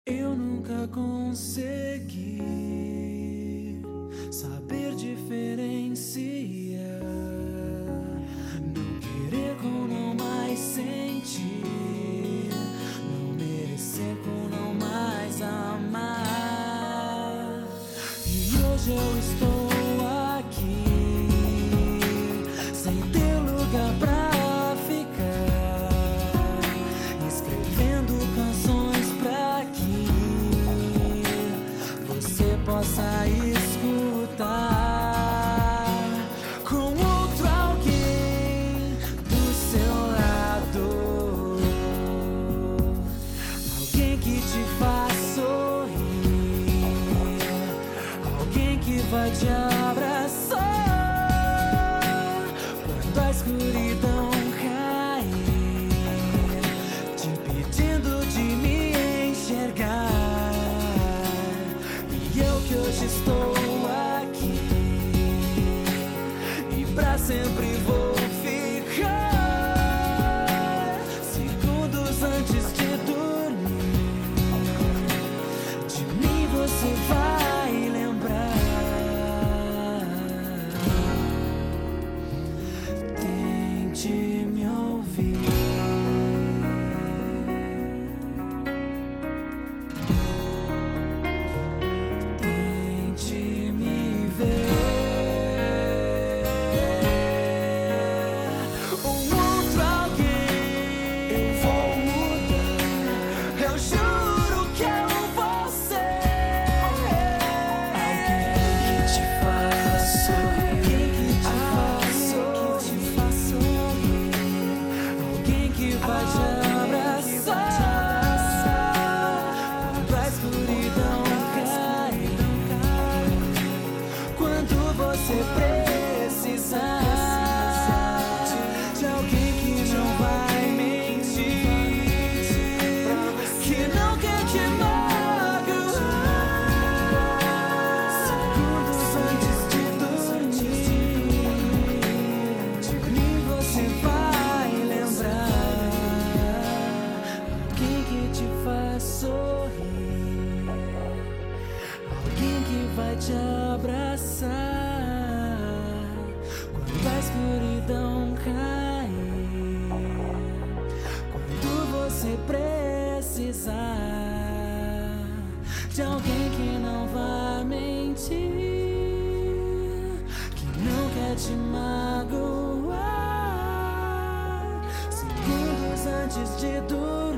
Eu nunca consegui saber diferenciar, não querer com não mais sentir, não merecer com não mais amar. E hoje eu estou aqui sem ter lugar pra ficar, escrevendo canções pra que você possa escutar com outro alguém do seu lado, alguém que te faz sorrir, alguém que vai te abraçar quando a escuridão cair, te impedindo de me enxergar. E eu que hoje estou aqui e pra sempre vou ficar, segundos antes de dormir, de mim você vai lembrar. Tente me ouvir. Tente me ver. Um outro alguém eu vou mudar. Eu juro que eu vou ser alguém que te faz sorrir, alguém que vai te abraçar quando a escuridão cair, quando você precisar de alguém que não vai mentir, que não quer te magoar, segundos antes de dormir, de mim você vai lembrar. Alguém que te faz sorrir, alguém que vai te abraçar quando a escuridão cair, quando você precisar de alguém que não vai mentir, que não quer te magoar, segundos antes de dormir,